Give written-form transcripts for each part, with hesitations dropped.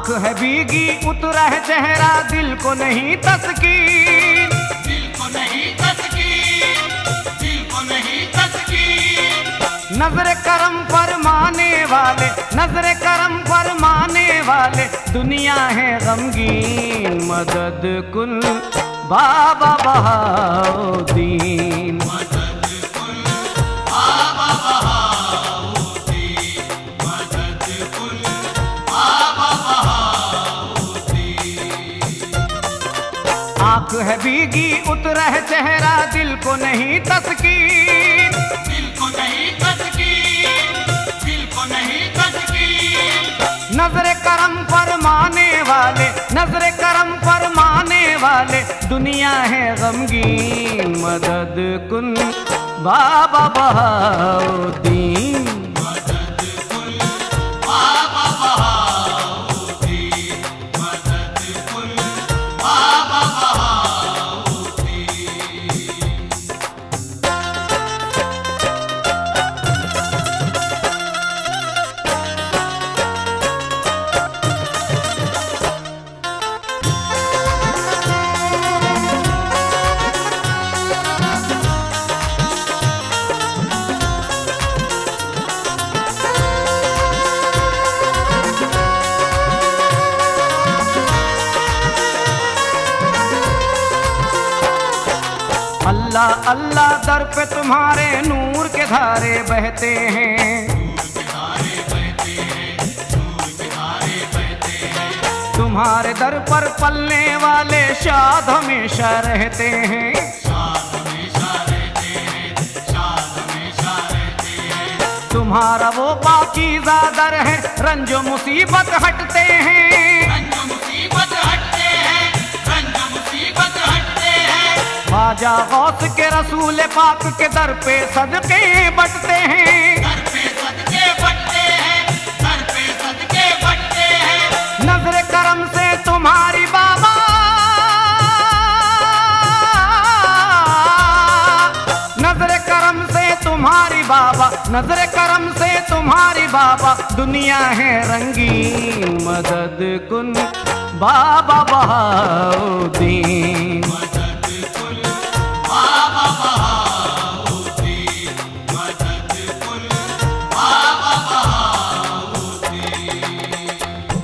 आंख है भीगी उतरा है चेहरा, दिल को नहीं तस्कीन, दिल को नहीं तस्कीन, दिल को नहीं तस्कीन। नजर करम फरमाने वाले, नजर करम फरमाने वाले, दुनिया है गमगीन। मदद कुल बाबा बहाउद्दीन, मदद कुल बाबा बहाउद्दीन, मदद कुल बाबा बहाउद्दीन। आंख है भीगी उतरा है चेहरा, दिल को नहीं तस्कीन, दिल को नहीं तस्कीन, दिल को नहीं तस्कीन। नजर करम फरमाने वाले, नजर करम फरमाने वाले, दुनिया है गमगीन। मदद कुल बाबा बहाउद्दीन, मदद कुल बाबा बहाउद्दीन, मदद कुल बाबा बहाउद्दीन। अल्लाह अल्लाह दर पे तुम्हारे नूर के धारे बहते हैं, धारे बहते हैं, नूर के धारे बहते हैं। तुम्हारे दर पर पलने वाले शाद हमेशा रहते हैं। शाद हमेशा रहते हैं, शाद हमेशा रहते हैं। तुम्हारा वो पाकीज़ा दर है, रंजो मुसीबत हटते हैं। रंज मुसीबत हटते हैं, रंज मुसीबत हटते हैं। ख्वाजा गौस के रसूल पाक के दर पे सदके बटते हैं। दर पे सदके बटते हैं, दर पे सदके बटते हैं। नजर करम से तुम्हारी बाबा, नजर करम से तुम्हारी बाबा, नजर करम से तुम्हारी बाबा, दुनिया है रंगीन। मदद कुन बाबा बहाउद्दीन, मदद कुल बाबा बहाउद्दीन, मदद कुल बाबा बहाउद्दीन।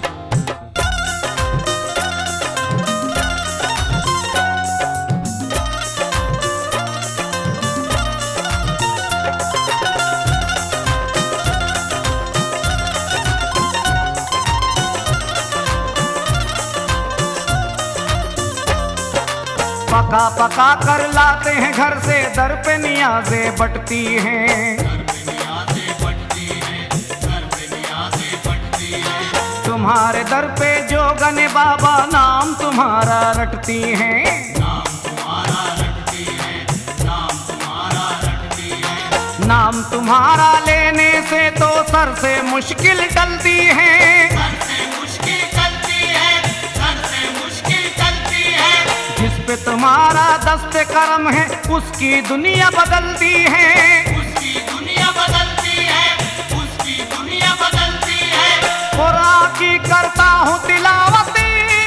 पका पका कर लाते हैं घर से, दर पे नियाज़ें बटती हैं। घर पे नियाज़ें बटती हैं, घर पे नियाज़ें बटती हैं। तुम्हारे दर पे जो गने बाबा, नाम तुम्हारा रटती हैं। नाम तुम्हारा रटती है, नाम तुम्हारा रटती है। नाम तुम्हारा लेने से तो सर से मुश्किल टलती है। सर से मुश्किल चलती है, सर से मुश्किल चलती है। जिस पे तुम्हारा दस्ते करम है, उसकी दुनिया बदलती है। उसकी दुनिया बदलती है, उसकी दुनिया बदलती है। कुरान की करता हूँ तिलावती,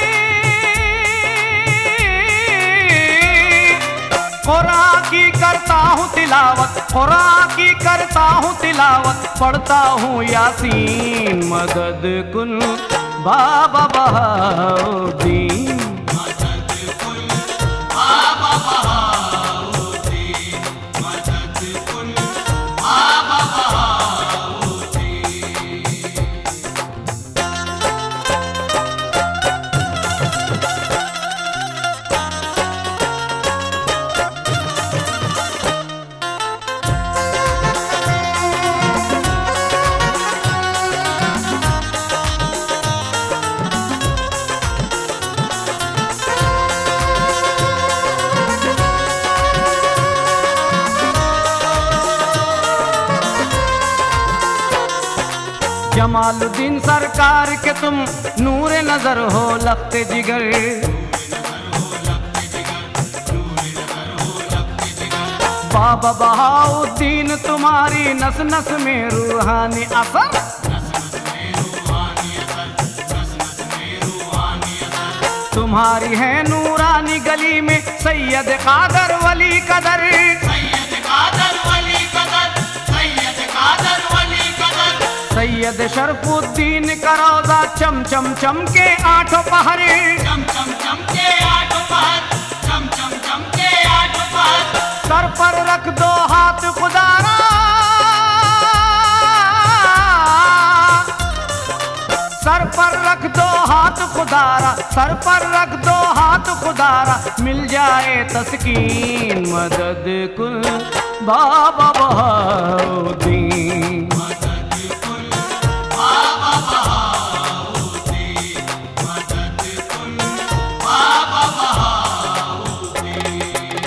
कुरान की करता हूँ तिलावत, कुरान की करता हूँ तिलावत, पढ़ता हूँ यासीन। मदद कुल बाबा बहाउद्दीन, मदद कुल बाबा बहाउद्दीन, मदद कुल बाबा बहाउद्दीन। जमालुद्दीन सरकार के तुम नूरे नजर हो लफ्ते जिगर, बाबा बहाउद्दीन तुम्हारी नस नस में रूहानी असर, तुम्हारी है नूरानी गली में सैयद कादर वली कदर। सैयद कादर वली कदर, सैयद कादर वली कदर। सैयद शरफुद्दीन का रोजा चम चम चम के आठों पहर। चम चम चम के आठ पहर, चम चम चम के आठ पहर। सर पर रख दो हाथ खुदारा, सर पर रख दो हाथ खुदारा, सर पर रख दो हाथ खुदारा, मिल जाए तस्कीन मदद कुल बाबा बहाउद्दीन। मदद कुल बाबा बहाउद्दीन, मदद कुल बाबा बहाउद्दीन।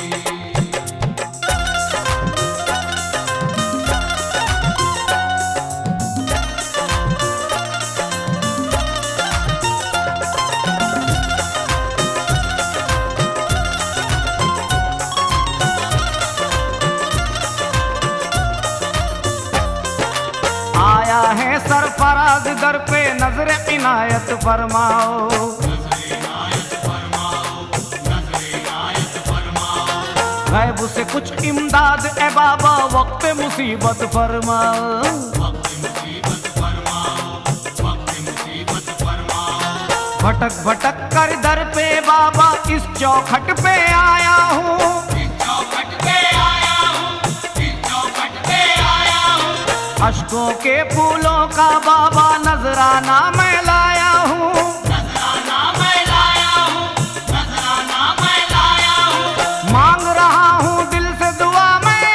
आया है सरफराज दर पे नजर इनायत फरमाओ। गैब से कुछ इमदाद ए बाबा वक्त मुसीबत फरमाओ। भटक भटक कर दर पे बाबा इस चौखट पे आया हूँ। अश्कों के फूलों का बाबा नजराना मैं लाया हूँ। नजराना मैं लाया हूँ, नजराना मैं लाया हूँ। मांग रहा हूँ दिल से दुआ मैं,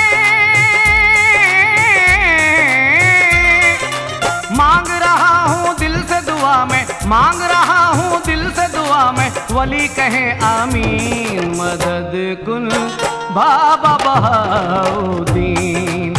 मांग रहा हूँ दिल से दुआ में, मांग रहा हूँ दिल से दुआ में। वली कहे आमीन मदद कुल बाबा बहाउद्दीन।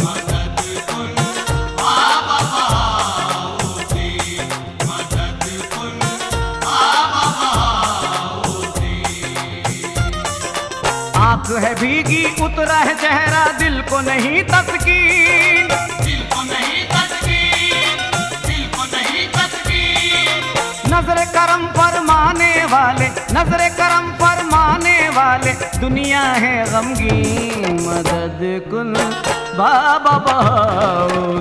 आँख है भीगी उतरा है चेहरा, दिल को नहीं तस्कीन, दिल को नहीं तस्कीन, दिल को नहीं तस्कीन। नजर करम फरमाने वाले, नजर करम फरमाने वाले, दुनिया है गमगीन मदद कुल बाबा बहाउद्दीन।